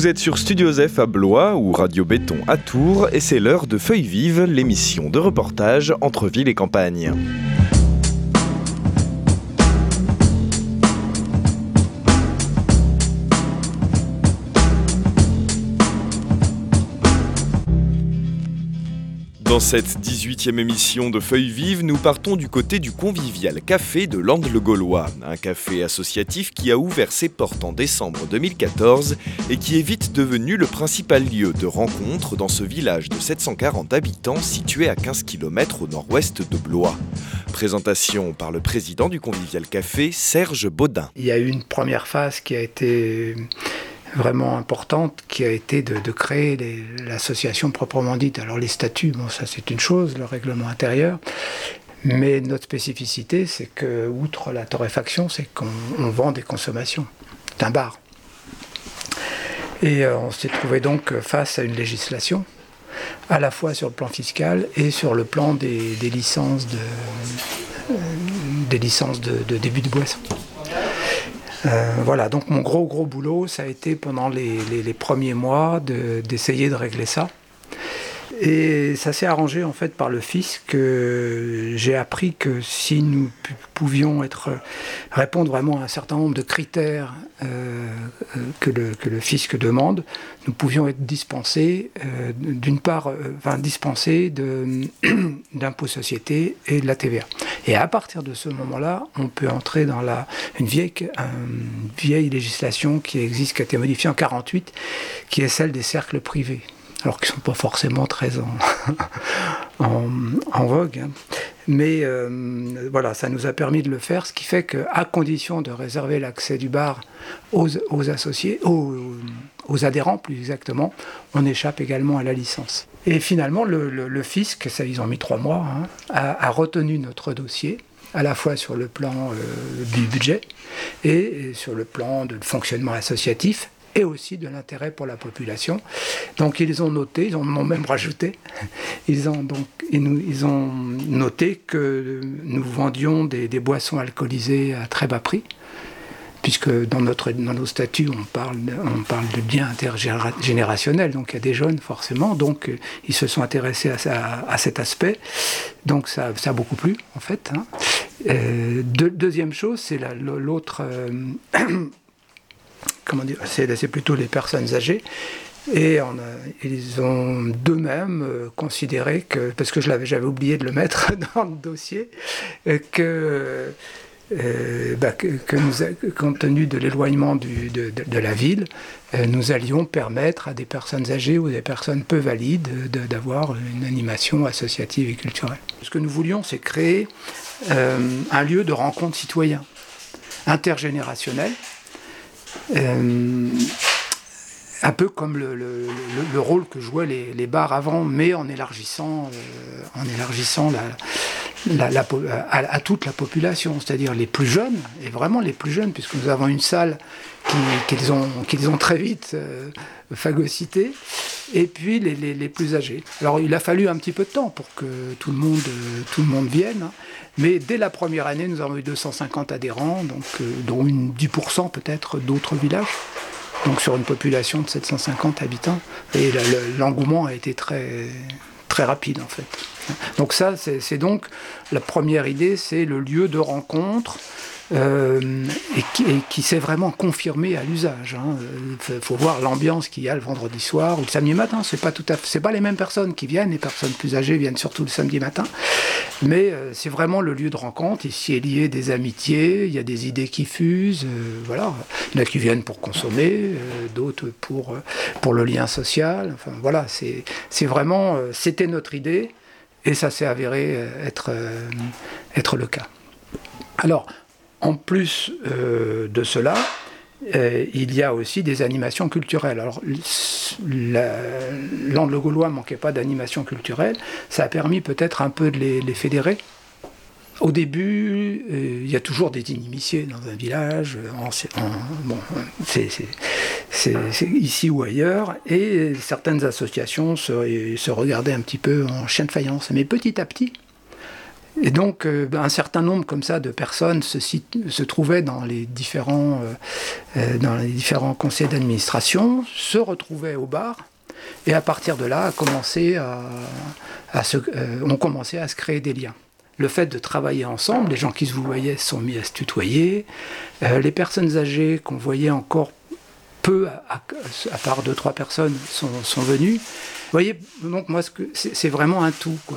Vous êtes sur Studio Zef à Blois ou Radio Béton à Tours et c'est l'heure de Feuilles Vives, l'émission de reportage entre ville et campagne. Dans cette 18e émission de Feuilles Vives, nous partons du côté du Convivial Café de Landes-le-Gaulois, un café associatif qui a ouvert ses portes en décembre 2014 et qui est vite devenu le principal lieu de rencontre dans ce village de 740 habitants situé à 15 km au nord-ouest de Blois. Présentation par le président du Convivial Café, Serge Baudin. Il y a eu une première phase qui a été vraiment importante, qui a été de créer l'association proprement dite. Alors les statuts, bon, ça c'est une chose, le règlement intérieur, mais notre spécificité, c'est que, outre la torréfaction, c'est qu'on vend des consommations. C'est un bar. Et on s'est trouvé donc face à une législation, à la fois sur le plan fiscal et sur le plan des licences de début de boisson. Voilà, donc mon gros boulot, ça a été pendant les premiers mois d'essayer de régler ça. Et ça s'est arrangé en fait par le fisc. J'ai appris que si nous pouvions répondre vraiment à un certain nombre de critères que le fisc demande, nous pouvions être dispensés, d'une part, dispensés d'impôts sociétés et de la TVA. Et à partir de ce moment-là, on peut entrer dans une vieille législation qui existe, qui a été modifiée en 1948, qui est celle des cercles privés. Alors qu'ils ne sont pas forcément très en vogue. Hein. Mais voilà, ça nous a permis de le faire, ce qui fait qu'à condition de réserver l'accès du bar aux associés, aux adhérents plus exactement, on échappe également à la licence. Et finalement, le fisc, ça ils ont mis 3 mois, a retenu notre dossier, à la fois sur le plan du budget et sur le plan de fonctionnement associatif, et aussi de l'intérêt pour la population. Donc ils ont noté, ils en ont même rajouté, ils ont noté que nous vendions des boissons alcoolisées à très bas prix, puisque dans nos statuts, on parle de lien intergénérationnel, donc il y a des jeunes forcément, donc ils se sont intéressés à cet aspect, donc ça a beaucoup plu en fait. Hein. Deuxième chose, c'est l'autre... c'est plutôt les personnes âgées. Et ils ont d'eux-mêmes considéré que, parce que j'avais oublié de le mettre dans le dossier, que compte tenu de l'éloignement de la ville, nous allions permettre à des personnes âgées ou des personnes peu valides d'avoir une animation associative et culturelle. Ce que nous voulions, c'est créer un lieu de rencontre citoyen, intergénérationnel, un peu comme le rôle que jouaient les bars avant, mais en élargissant à toute la population, c'est-à-dire les plus jeunes, et vraiment les plus jeunes, puisque nous avons une salle qu'ils ont très vite phagocytée, et puis les plus âgés. Alors il a fallu un petit peu de temps pour que tout le monde vienne, hein, mais dès la première année, nous avons eu 250 adhérents, donc, dont 10% peut-être d'autres villages, donc sur une population de 750 habitants, et l'engouement a été très, très rapide en fait. Donc ça, c'est donc la première idée, c'est le lieu de rencontre, et qui s'est vraiment confirmé à l'usage. Hein. Faut voir l'ambiance qu'il y a le vendredi soir ou le samedi matin. C'est pas les mêmes personnes qui viennent. Les personnes plus âgées viennent surtout le samedi matin. Mais c'est vraiment le lieu de rencontre. Ici est lié des amitiés. Il y a des idées qui fusent. Voilà. Il y en a qui viennent pour consommer, d'autres pour le lien social. Enfin voilà. C'est vraiment. C'était notre idée et ça s'est avéré être le cas. Alors. En plus de cela, il y a aussi des animations culturelles. Alors, Landes-le-Gaulois ne manquait pas d'animations culturelles. Ça a permis peut-être un peu de les fédérer. Au début, il y a toujours des initiés dans un village, c'est ici ou ailleurs, et certaines associations se regardaient un petit peu en chien de faïence. Mais petit à petit, Et donc, un certain nombre comme ça de personnes se trouvaient dans les différents conseils d'administration, se retrouvaient au bar, et à partir de là, on commençait à se créer des liens. Le fait de travailler ensemble, les gens qui se voyaient se sont mis à se tutoyer, les personnes âgées qu'on voyait encore peu, à part 2-3 personnes, sont venues. Vous voyez, donc moi, c'est vraiment un tout, quoi.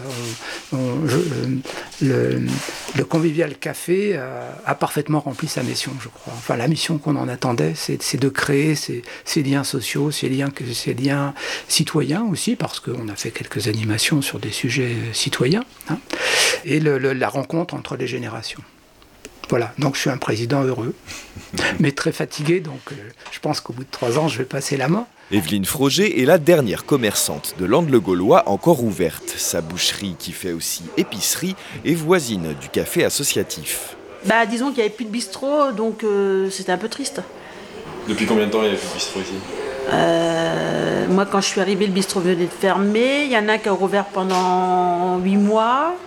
Le Convivial Café a parfaitement rempli sa mission, je crois. Enfin, la mission qu'on en attendait, c'est de créer ces liens sociaux, ces liens citoyens aussi, parce qu'on a fait quelques animations sur des sujets citoyens, hein, et la rencontre entre les générations. Voilà, donc je suis un président heureux, mais très fatigué, donc je pense qu'au bout de 3 ans, je vais passer la main. Evelyne Froger est la dernière commerçante de Landes-le-Gaulois encore ouverte. Sa boucherie, qui fait aussi épicerie, est voisine du café associatif. Disons qu'il n'y avait plus de bistrot, donc c'était un peu triste. Depuis combien de temps il n'y avait plus de bistrot ici ? Moi, quand je suis arrivée, le bistrot venait de fermer. Il y en a qui a rouvert pendant 8 mois.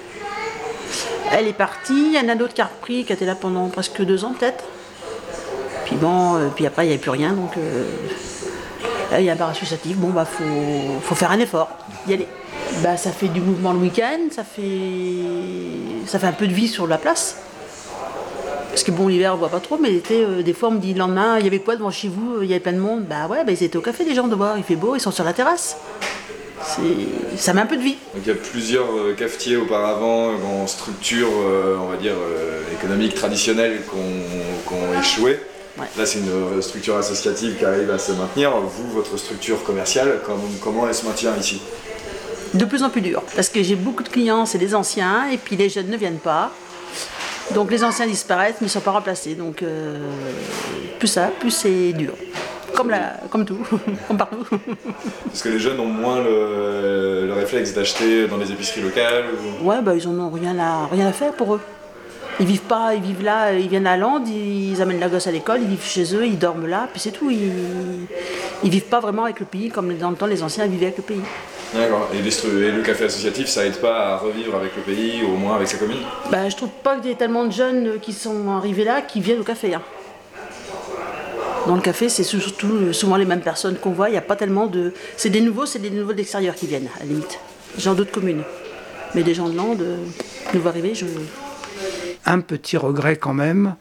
Elle est partie. Il y en a d'autres qui ont repris, qui étaient là pendant presque 2 ans peut-être. Puis puis après, il n'y avait plus rien, donc... Il y a un bar associatif, faut faire un effort, y aller. Ça fait du mouvement le week-end, ça fait un peu de vie sur la place. Parce que l'hiver on voit pas trop, mais l'été, des fois on me dit le lendemain, il y avait quoi devant chez vous, il y avait plein de monde. Ils étaient au café les gens de voir, il fait beau, ils sont sur la terrasse. Ça met un peu de vie. Donc il y a plusieurs cafetiers auparavant, en structure, on va dire, économique traditionnelle qui ont échoué. Ouais. Là, c'est une structure associative qui arrive à se maintenir. Vous, votre structure commerciale, comment elle se maintient ici ? De plus en plus dur, parce que j'ai beaucoup de clients, c'est des anciens, et puis les jeunes ne viennent pas. Donc les anciens disparaissent, mais ils ne sont pas remplacés. Donc plus c'est dur. Comme tout, comme partout. Parce que les jeunes ont moins le réflexe d'acheter dans les épiceries locales ou... Ouais, ils n'en ont rien à faire pour eux. Ils vivent là, ils viennent à Landes, ils amènent la gosse à l'école, ils vivent chez eux, ils dorment là, puis c'est tout. Ils vivent pas vraiment avec le pays, comme dans le temps les anciens vivaient avec le pays. D'accord. Et le café associatif, ça aide pas à revivre avec le pays, au moins avec sa commune ? Je trouve pas qu'il y ait tellement de jeunes qui sont arrivés là qui viennent au café. Hein. Dans le café, c'est surtout souvent les mêmes personnes qu'on voit, il n'y a pas tellement de... C'est des nouveaux de l'extérieur qui viennent, à la limite. Des gens d'autres communes. Mais des gens de Landes, nouveaux arrivés, Un petit regret quand même,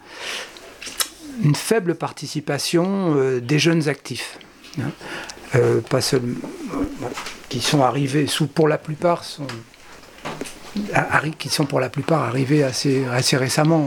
une faible participation des jeunes actifs, pas seulement, qui sont arrivés, pour la plupart arrivés assez récemment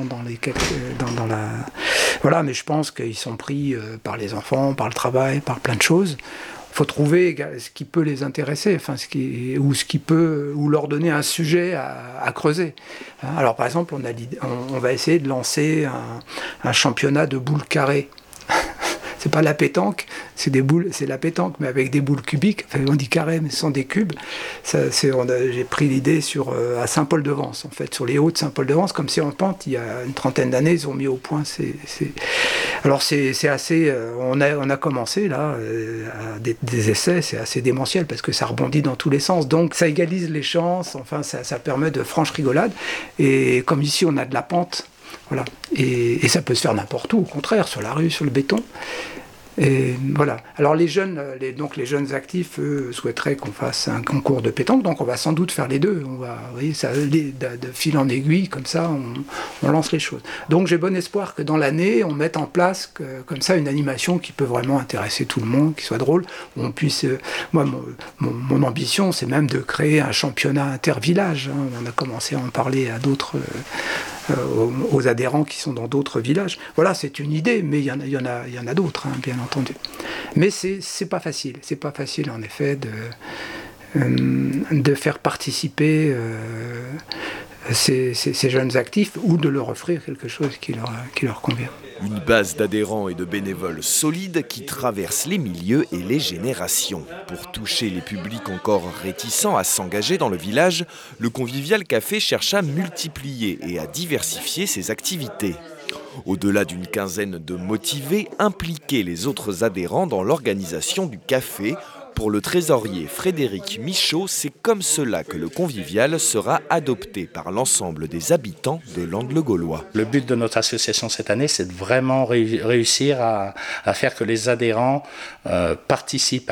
voilà, mais je pense qu'ils sont pris par les enfants, par le travail, par plein de choses. Il faut trouver ce qui peut les intéresser, ou leur donner un sujet à creuser. Alors par exemple, on va essayer de lancer un championnat de boules carrées. C'est pas la pétanque, c'est la pétanque, mais avec des boules cubiques. Enfin, on dit carré, mais ce sont des cubes. J'ai pris l'idée à Saint-Paul-de-Vence, en fait, sur les hauts de Saint-Paul-de-Vence, comme c'est en pente. Il y a une trentaine d'années, ils ont mis au point. Alors c'est assez. On a commencé là des essais, c'est assez démentiel parce que ça rebondit dans tous les sens. Donc ça égalise les chances. Enfin, ça permet de franches rigolades. Et comme ici, on a de la pente. Voilà. Et ça peut se faire n'importe où, au contraire, sur la rue, sur le béton. Et voilà. Alors les jeunes actifs, eux, souhaiteraient qu'on fasse un concours de pétanque, donc on va sans doute faire les deux. On va, vous voyez, de fil en aiguille, comme ça, on lance les choses. Donc j'ai bon espoir que dans l'année, on mette en place comme ça une animation qui peut vraiment intéresser tout le monde, qui soit drôle. Où on puisse, moi, mon ambition, c'est même de créer un championnat intervillage. On a commencé à en parler à d'autres. Aux adhérents qui sont dans d'autres villages. Voilà, c'est une idée, mais il y en a d'autres, bien entendu. Mais c'est pas facile. C'est pas facile, en effet, de faire participer ces jeunes actifs ou de leur offrir quelque chose qui leur convient. Une base d'adhérents et de bénévoles solides qui traversent les milieux et les générations. Pour toucher les publics encore réticents à s'engager dans le village, le Convivial Café cherche à multiplier et à diversifier ses activités. Au-delà d'une quinzaine de motivés, impliquer les autres adhérents dans l'organisation du café Pour le trésorier Frédéric Michaud, c'est comme cela que le convivial sera adopté par l'ensemble des habitants de Landes-le-Gaulois. Le but de notre association cette année, c'est de vraiment réussir à faire que les adhérents participent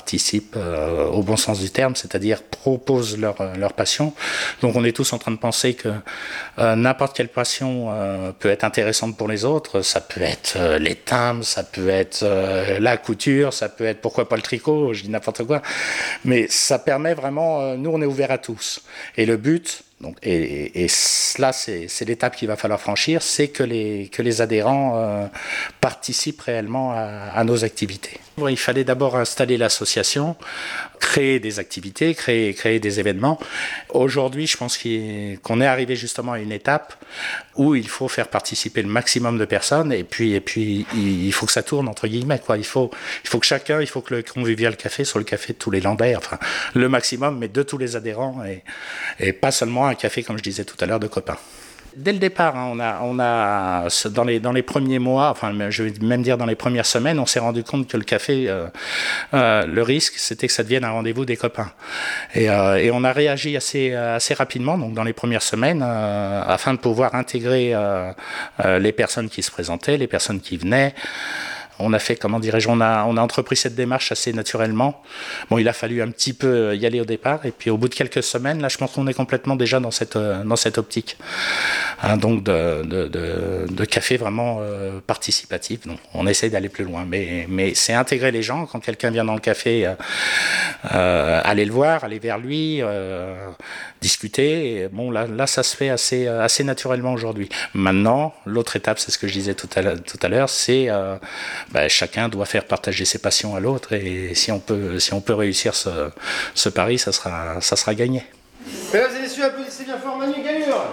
au bon sens du terme, c'est-à-dire proposent leur passion. Donc on est tous en train de penser que n'importe quelle passion peut être intéressante pour les autres. Ça peut être les timbres, ça peut être la couture, ça peut être pourquoi pas le tricot, je dis n'importe quoi. Mais ça permet vraiment, nous on est ouverts à tous. Et le but, donc, et là c'est l'étape qu'il va falloir franchir, c'est que les adhérents participent réellement à nos activités. Bon, il fallait d'abord installer l'association, créer des activités, créer des événements. Aujourd'hui, je pense qu'on est arrivé justement à une étape où il faut faire participer le maximum de personnes et puis il faut que ça tourne entre guillemets, quoi. Il faut que le Convivial Café soit le café de tous les Landais, enfin le maximum, mais de tous les adhérents et pas seulement un café comme je disais tout à l'heure de copains. Dès le départ, on a dans les premiers mois, enfin je vais même dire dans les premières semaines, on s'est rendu compte que le café, le risque, c'était que ça devienne un rendez-vous des copains. Et on a réagi assez rapidement, donc dans les premières semaines, afin de pouvoir intégrer les personnes qui se présentaient, les personnes qui venaient. On a fait, on a entrepris cette démarche assez naturellement. Bon, il a fallu un petit peu y aller au départ, et puis au bout de quelques semaines, là, je pense qu'on est complètement déjà dans cette optique. Hein, donc de café vraiment participatif. Donc, on essaie d'aller plus loin, mais c'est intégrer les gens. Quand quelqu'un vient dans le café, aller le voir, aller vers lui, discuter. Et bon, là, ça se fait assez naturellement aujourd'hui. Maintenant, l'autre étape, c'est ce que je disais tout à l'heure, c'est chacun doit faire partager ses passions à l'autre, et si on peut réussir ce pari, ça sera gagné. Mesdames et messieurs, applaudissez bien fort Manu Galure.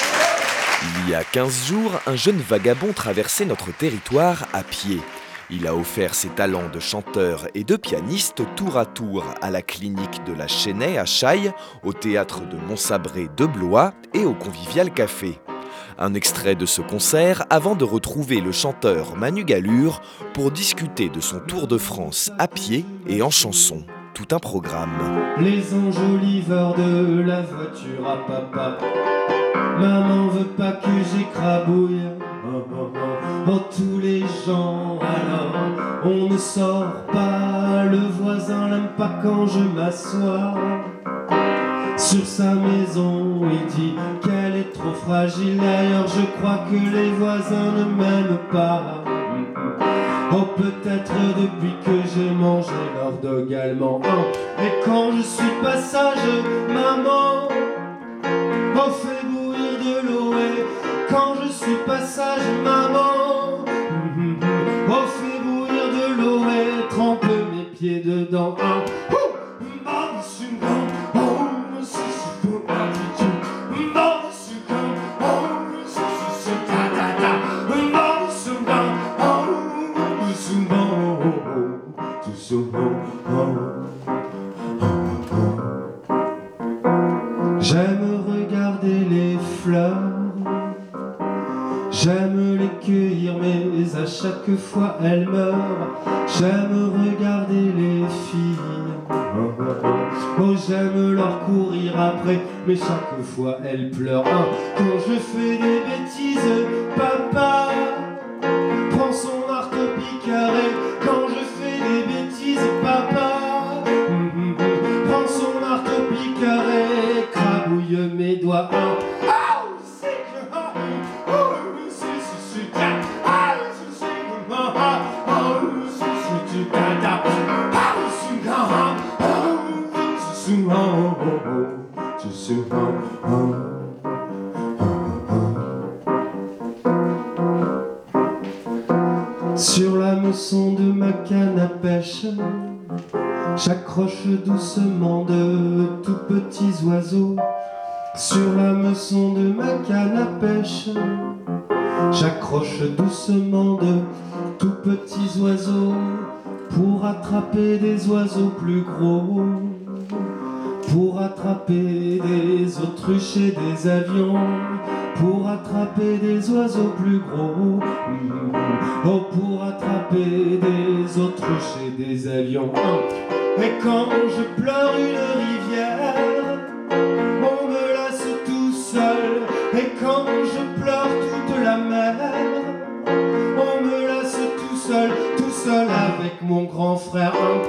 Il y a 15 jours, un jeune vagabond traversait notre territoire à pied. Il a offert ses talents de chanteur et de pianiste tour à tour à la clinique de la Chênaie à Chailles, au théâtre de Montsabré de Blois et au Convivial Café. Un extrait de ce concert avant de retrouver le chanteur Manu Galure pour discuter de son tour de France à pied et en chanson. Tout un programme. Les enjoliveurs de la voiture à papa. Maman veut pas que j'écrabouille. Oh, tous les gens alors, on ne sort pas. Le voisin n'aime pas quand je m'assois. Sur sa maison, il dit qu'elle est trop fragile. D'ailleurs, je crois que les voisins ne m'aiment pas. Oh, peut-être depuis que j'ai mangé leur dog allemand. Et quand je suis passage, maman, oh, fais bouillir de l'eau. Et quand je suis passage, maman, oh, fais bouillir de l'eau et trempe mes pieds dedans. J'aime regarder les fleurs, j'aime les cueillir, mais à chaque fois elles meurent. J'aime regarder les filles, oh, j'aime leur courir après, mais chaque fois elles pleurent. Quand je fais des bêtises, papa prend son marteau-piqueur. Et quand je fais des bêtises, papa prend son marteau-piqueur et écrabouille mes doigts. Sur la meçon de ma canne à pêche, j'accroche doucement de tout petits oiseaux. Sur la meçon de ma canne à pêche, j'accroche doucement de tout petits oiseaux pour attraper des oiseaux plus gros, pour attraper des autruches et des avions, pour attraper des oiseaux plus gros, oh, pour attraper des autruches et des avions. Et quand je pleure une rivière, on me laisse tout seul. Et quand je pleure toute la mer, on me laisse tout seul avec mon grand frère.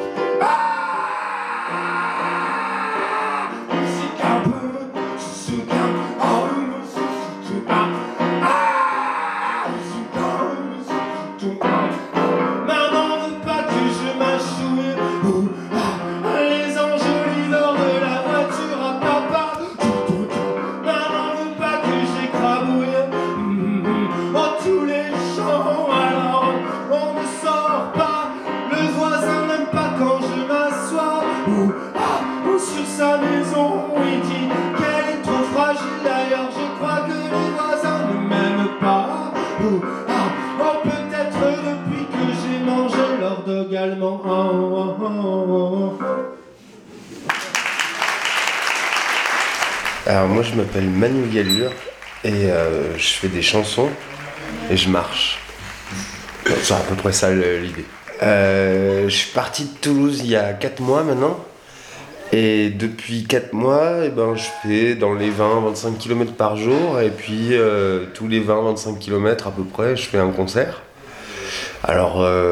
Alors moi je m'appelle Manu Galure et je fais des chansons et je marche. C'est à peu près ça l'idée. Je suis parti de Toulouse il y a 4 mois maintenant. Et depuis 4 mois, je fais dans les 20-25 km par jour. Et puis tous les 20-25 km à peu près, je fais un concert. Alors,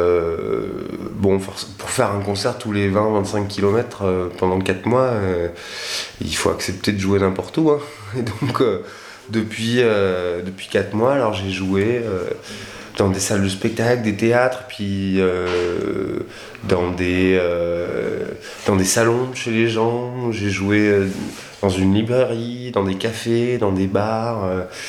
pour faire un concert tous les 20-25 km pendant 4 mois, il faut accepter de jouer n'importe où. Hein. Et donc, depuis 4 mois, alors j'ai joué dans des salles de spectacle, des théâtres, puis dans des salons chez les gens. J'ai joué dans une librairie, dans des cafés, dans des bars.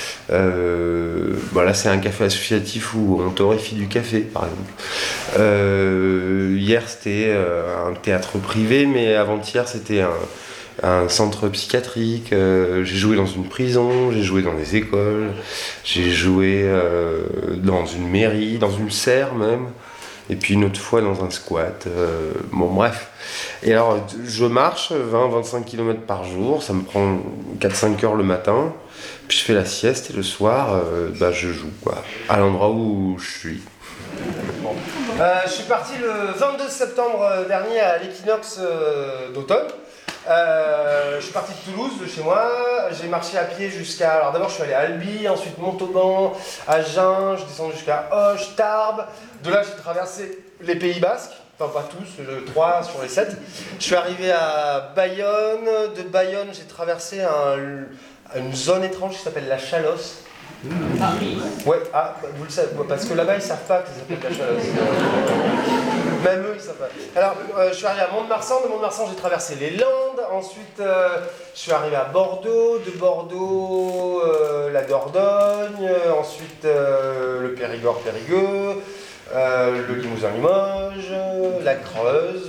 Là, c'est un café associatif où on torréfie du café, par exemple. Hier, c'était un théâtre privé, mais avant-hier, c'était un centre psychiatrique. J'ai joué dans une prison, j'ai joué dans des écoles, j'ai joué dans une mairie, dans une serre même. Et puis une autre fois dans un squat. Bref. Et alors, je marche 20-25 km par jour, ça me prend 4-5 heures le matin, puis je fais la sieste et le soir, je joue, quoi, à l'endroit où je suis. Je suis parti le 22 septembre dernier à l'équinoxe d'automne. Je suis parti de Toulouse, de chez moi, j'ai marché à pied jusqu'à... Alors d'abord je suis allé à Albi, ensuite Montauban, Agen, je descends jusqu'à Auch, Tarbes. De là j'ai traversé les Pays Basques, enfin pas tous, 3 sur les 7. Je suis arrivé à Bayonne, de Bayonne j'ai traversé une zone étrange qui s'appelle la Chalosse. Ouais, vous le savez, parce que là-bas ils savent pas que ça s'appelle la Chalosse. Même eux ils savent pas. Alors je suis arrivé à Mont-de-Marsan, de Mont-de-Marsan j'ai traversé les Landes, ensuite je suis arrivé à Bordeaux, de Bordeaux la Dordogne, ensuite le Périgord-Périgueux, le Limousin-Limoges, la Creuse.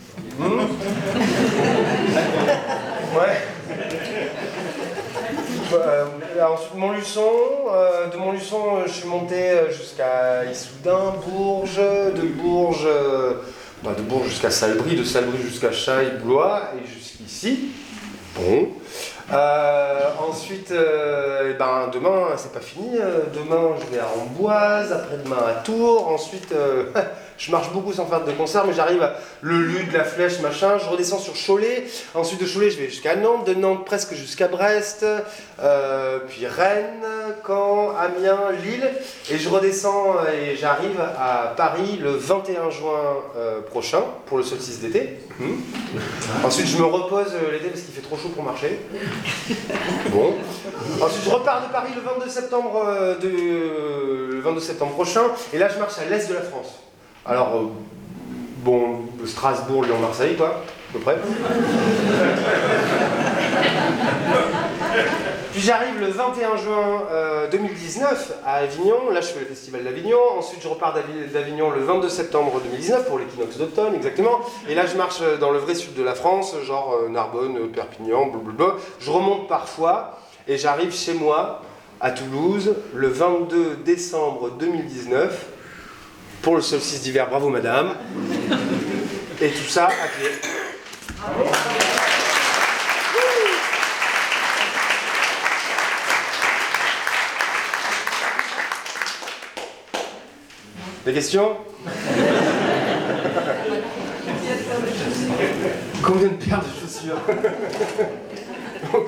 Ouais. Ensuite Montluçon, de Montluçon je suis monté jusqu'à Issoudun, Bourges, de Bourges jusqu'à Salbris, de Salbris jusqu'à Chaille-Blois et jusqu'ici. Bon. Ensuite, demain c'est pas fini, demain je vais à Amboise, après-demain à Tours, ensuite je marche beaucoup sans faire de concert, mais j'arrive à le Lude, la Flèche, machin, je redescends sur Cholet, ensuite de Cholet je vais jusqu'à Nantes, de Nantes presque jusqu'à Brest, puis Rennes, Caen, Amiens, Lille, et je redescends et j'arrive à Paris le 21 juin prochain pour le solstice d'été. Ensuite je me repose l'été parce qu'il fait trop chaud pour marcher. Bon. Ensuite je repars de Paris le 22 septembre prochain, et là je marche à l'est de la France. Alors, Strasbourg, Lyon, Marseille, quoi, à peu près. Puis j'arrive le 21 juin 2019 à Avignon, là je fais le festival d'Avignon, ensuite je repars d'Avignon le 22 septembre 2019 pour l'équinoxe d'automne, exactement, et là je marche dans le vrai sud de la France, genre Narbonne, Perpignan, blablabla. Je remonte parfois, et j'arrive chez moi, à Toulouse, le 22 décembre 2019, pour le solstice d'hiver, bravo madame. Et tout ça à pied. Des questions? Combien de paires de chaussures? Ok.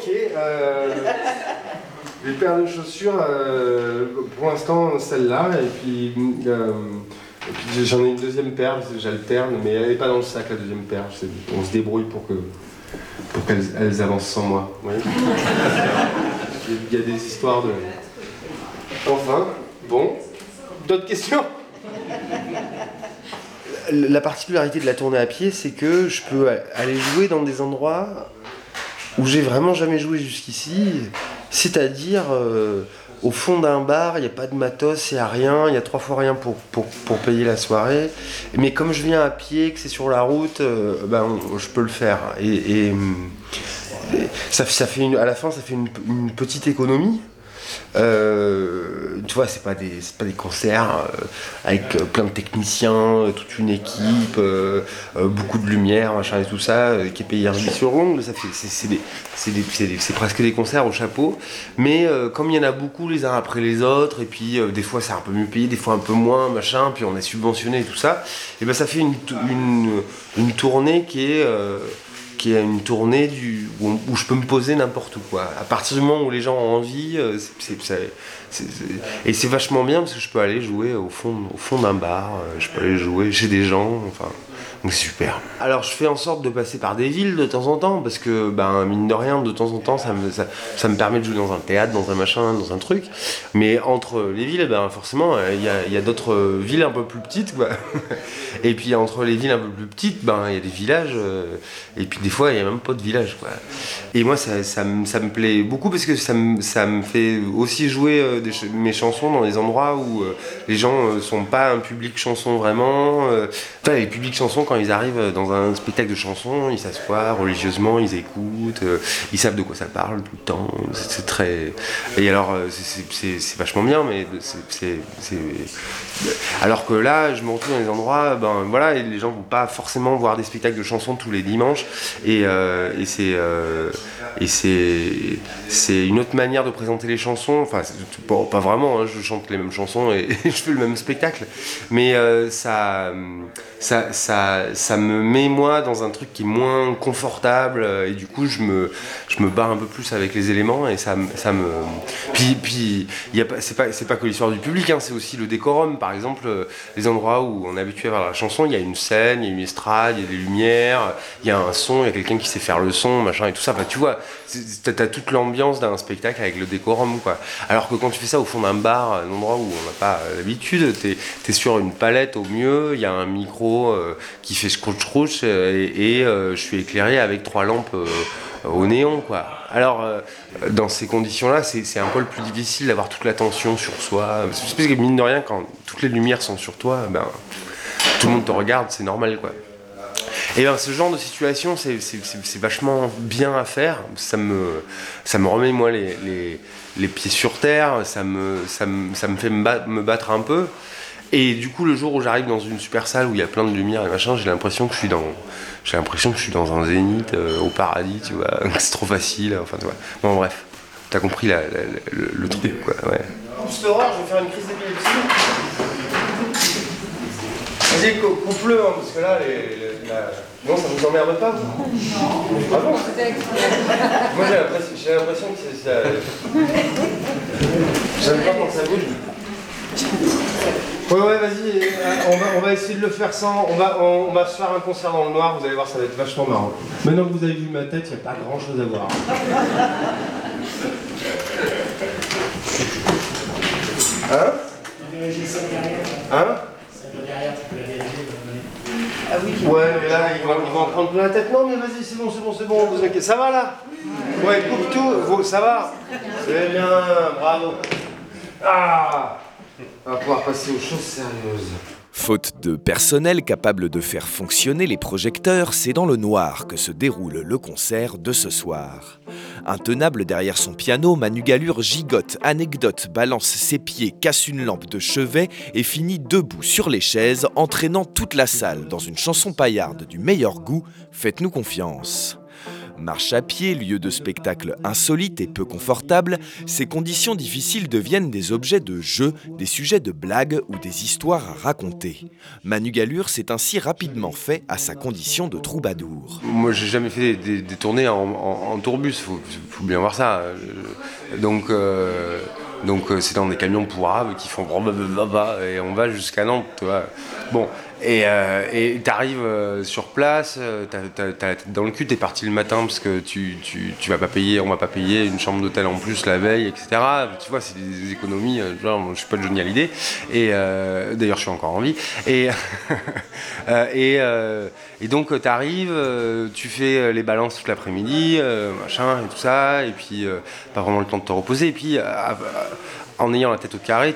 Les paires de chaussures, pour l'instant, celle-là. Et puis j'en ai une deuxième paire, parce que j'alterne, mais elle n'est pas dans le sac, la deuxième paire. On se débrouille pour qu'elles avancent sans moi. Ouais. Il y a des histoires de... Enfin, bon. D'autres questions? La particularité de la tournée à pied, c'est que je peux aller jouer dans des endroits où j'ai vraiment jamais joué jusqu'ici. C'est-à-dire, au fond d'un bar, il n'y a pas de matos, il n'y a rien, il y a 3 fois rien pour payer la soirée. Mais comme je viens à pied, que c'est sur la route, je peux le faire. Et ça fait à la fin, ça fait une petite économie. Tu vois, c'est pas des concerts avec plein de techniciens, toute une équipe, beaucoup de lumière, machin et tout ça, qui est payé RB sur l'ongle. C'est presque des concerts au chapeau. Mais comme il y en a beaucoup les uns après les autres, et puis des fois c'est un peu mieux payé, des fois un peu moins, machin, puis on est subventionné et tout ça, et ben ça fait une tournée qui est une tournée où je peux me poser n'importe où, quoi. À partir du moment où les gens ont envie, et c'est vachement bien parce que je peux aller jouer au fond d'un bar, je peux aller jouer chez des gens, enfin, donc c'est super. Alors je fais en sorte de passer par des villes de temps en temps parce que, mine de rien, de temps en temps, ça me permet de jouer dans un théâtre, dans un machin, dans un truc. Mais entre les villes, forcément, il y a d'autres villes un peu plus petites, quoi. Et puis entre les villes un peu plus petites, il y a des villages, et puis des fois, il n'y a même pas de village, quoi. Et moi, ça me plaît beaucoup parce que ça me fait aussi jouer mes chansons dans des endroits où les gens sont pas un public chanson vraiment. Les publics chansons, quand ils arrivent dans un spectacle de chansons, ils s'assoient religieusement, ils écoutent, ils savent de quoi ça parle tout le temps. C'est très... Et alors, c'est vachement bien, mais alors que là, je me retrouve dans des endroits, et les gens vont pas forcément voir des spectacles de chansons tous les dimanches, et c'est une autre manière de présenter les chansons. Enfin, pas vraiment, hein, je chante les mêmes chansons et je fais le même spectacle, mais ça me met moi dans un truc qui est moins confortable, et du coup je me barre un peu plus avec les éléments, et ça me puis c'est pas que l'histoire du public, hein, c'est aussi le décorum. Par exemple, les endroits où on est habitué à voir la chanson, il y a une scène, il y a une estrade, il y a des lumières, il y a un son, il y a quelqu'un qui sait faire le son, machin et tout ça. Enfin, tu vois, t'as toute l'ambiance d'un spectacle avec le décorum, quoi. Alors que quand tu fais ça au fond d'un bar, un endroit où on n'a pas l'habitude, t'es sur une palette au mieux, il y a un micro qui fait scrouch et je suis éclairé avec 3 lampes au néon, quoi. Alors dans ces conditions-là, c'est un peu le plus difficile d'avoir toute l'attention sur soi, parce que mine de rien, quand toutes les lumières sont sur toi, tout le monde te regarde, c'est normal, quoi. Et ce genre de situation, c'est vachement bien à faire. Ça me remet, moi, les pieds sur terre, ça me fait me battre un peu. Et du coup, le jour où j'arrive dans une super salle où il y a plein de lumière et machin, j'ai l'impression que je suis dans un zénith au paradis, tu vois. C'est trop facile, enfin, tu vois. Bon, bref, t'as compris le truc, quoi, ouais. Pousse l'horreur, je vais faire une crise d'épilepsie. Vas-y, coupe-le, hein, parce que là, non, ça vous emmerde pas, vous? Non. Ah bon? Moi, j'ai l'impression que c'est ça. J'aime pas quand ça bouge. Ouais, vas-y, on va essayer de le faire sans. On va se faire un concert dans le noir, vous allez voir, ça va être vachement marrant. Maintenant que vous avez vu ma tête, il n'y a pas grand chose à voir. Hein? Ah oui. Ouais, mais là, ils vont en prendre plein la tête. Non, mais vas-y, c'est bon, vous inquiétez. Ça va là? Ouais, coupe tout, ça va? C'est bien, bravo. Ah! On va pouvoir passer aux choses sérieuses. Faute de personnel capable de faire fonctionner les projecteurs, c'est dans le noir que se déroule le concert de ce soir. Intenable derrière son piano, Manu Gallure gigote, anecdote, balance ses pieds, casse une lampe de chevet et finit debout sur les chaises, entraînant toute la salle dans une chanson paillarde du meilleur goût, Faites-nous confiance. Marche à pied, lieu de spectacle insolite et peu confortable, ces conditions difficiles deviennent des objets de jeu, des sujets de blagues ou des histoires à raconter. Manu Gallure s'est ainsi rapidement fait à sa condition de troubadour. Moi, j'ai jamais fait des tournées en tourbus, faut bien voir ça. Donc c'est dans des camions pourrables qui font et on va jusqu'à Nantes, tu vois. Bon, et t'arrives sur place, t'as la tête dans le cul, t'es parti le matin parce que tu vas pas payer, on va pas payer une chambre d'hôtel en plus la veille, etc. Tu vois, c'est des économies, genre, je suis pas de Johnny Hallyday, et d'ailleurs je suis encore en vie, et donc t'arrives, tu fais les balances toute l'après-midi, machin et tout ça, et puis pas vraiment le temps de te reposer, et puis en ayant la tête au carré,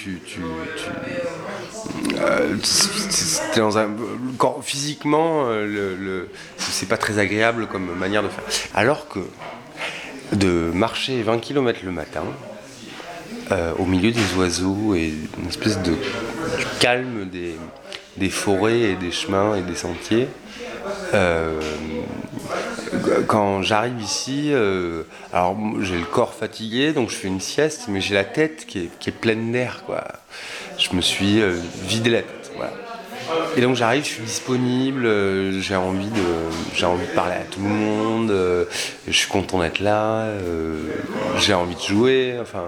t'es dans un physiquement c'est pas très agréable comme manière de faire. Alors que de marcher 20 km le matin au milieu des oiseaux et une espèce de calme des forêts et des chemins et des sentiers, quand j'arrive ici, alors j'ai le corps fatigué, donc je fais une sieste, mais j'ai la tête qui est pleine d'air, quoi. Je me suis vidé la tête, voilà. Et donc j'arrive, je suis disponible, j'ai envie de parler à tout le monde, je suis content d'être là, j'ai envie de jouer, enfin,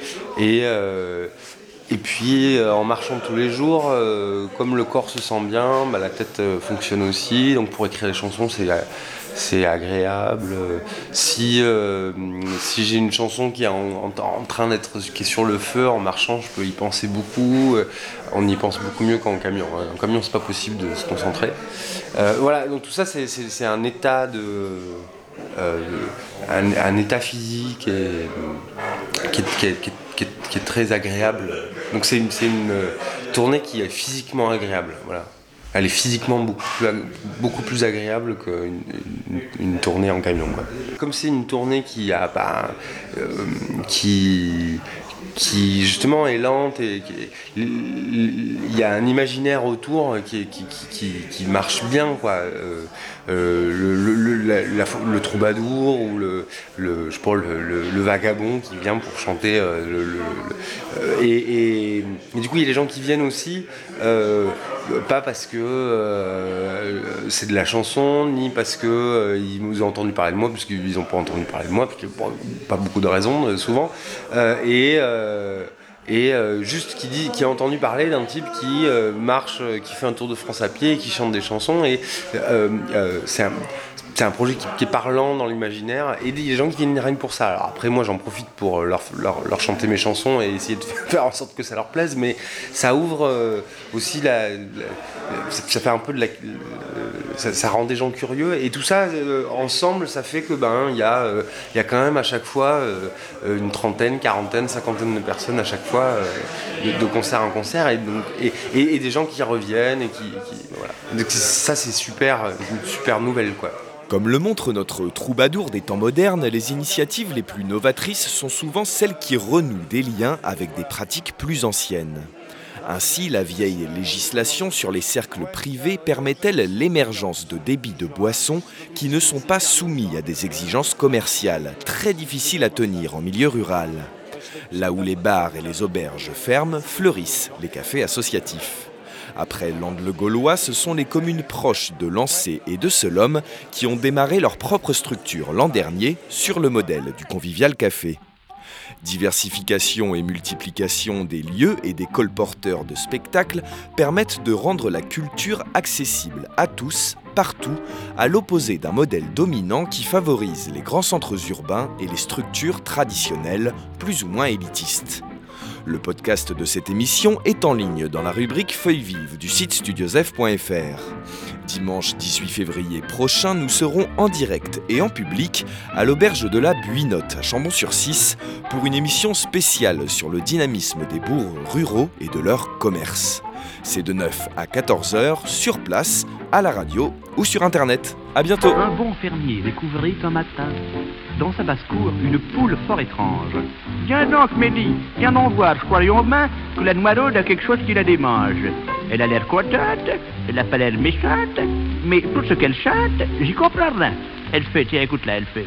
et puis en marchant tous les jours, comme le corps se sent bien, la tête fonctionne aussi, donc pour écrire les chansons c'est agréable. Si j'ai une chanson qui est en train qui est sur le feu, en marchant, je peux y penser beaucoup. On y pense beaucoup mieux qu'en camion. En camion, c'est pas possible de se concentrer. Voilà, donc tout ça, c'est un état un état physique qui est très agréable. Donc c'est une tournée qui est physiquement agréable. Voilà. Elle est physiquement beaucoup plus agréable qu'une tournée en camion, quoi. Comme c'est une tournée qui justement est lente et il y a un imaginaire autour qui marche bien, quoi. Le troubadour ou le vagabond qui vient pour chanter et du coup il y a des gens qui viennent aussi pas parce que c'est de la chanson, ni parce que ils nous ont entendu parler de moi, parce qu'ils n'ont pas entendu parler de moi, parce qu'il n'y a pas beaucoup de raisons souvent, juste qui a entendu parler d'un type qui marche, qui fait un tour de France à pied, et qui chante des chansons, et c'est un projet qui est parlant dans l'imaginaire, et il y a des gens qui viennent rien que pour ça. Alors après, moi j'en profite pour leur chanter mes chansons et essayer de faire en sorte que ça leur plaise, mais ça ouvre aussi ça fait un peu ça rend des gens curieux, et tout ça ensemble, ça fait que il y a quand même à chaque fois une trentaine, quarantaine, cinquantaine de personnes à chaque fois de concert en concert, et des gens qui reviennent et qui voilà. Donc ça c'est une super nouvelle, quoi. Comme le montre notre troubadour des temps modernes, les initiatives les plus novatrices sont souvent celles qui renouent des liens avec des pratiques plus anciennes. Ainsi, la vieille législation sur les cercles privés permet-elle l'émergence de débits de boissons qui ne sont pas soumis à des exigences commerciales, très difficiles à tenir en milieu rural. Là où les bars et les auberges ferment, fleurissent les cafés associatifs. Après Landes-le-Gaulois, ce sont les communes proches de Lancé et de Seulhomme qui ont démarré leur propre structure l'an dernier sur le modèle du Convivial Café. Diversification et multiplication des lieux et des colporteurs de spectacles permettent de rendre la culture accessible à tous, partout, à l'opposé d'un modèle dominant qui favorise les grands centres urbains et les structures traditionnelles, plus ou moins élitistes. Le podcast de cette émission est en ligne dans la rubrique Feuilles vives du site studiosf.fr. Dimanche 18 février prochain, nous serons en direct et en public à l'auberge de la Buinotte à Chambon-sur-Cisse pour une émission spéciale sur le dynamisme des bourgs ruraux et de leur commerce. C'est de 9 à 14h sur place, à la radio ou sur internet. À bientôt. Un bon fermier découvrit un matin dans sa basse-cour une poule fort étrange. Viens donc, Mélie, viens donc voir, je crois bien que la noiraude a quelque chose qui la démange. Elle a l'air contente, elle n'a pas l'air méchante, mais tout ce qu'elle chante, j'y comprends rien. Elle fait, tiens, écoute là, elle fait...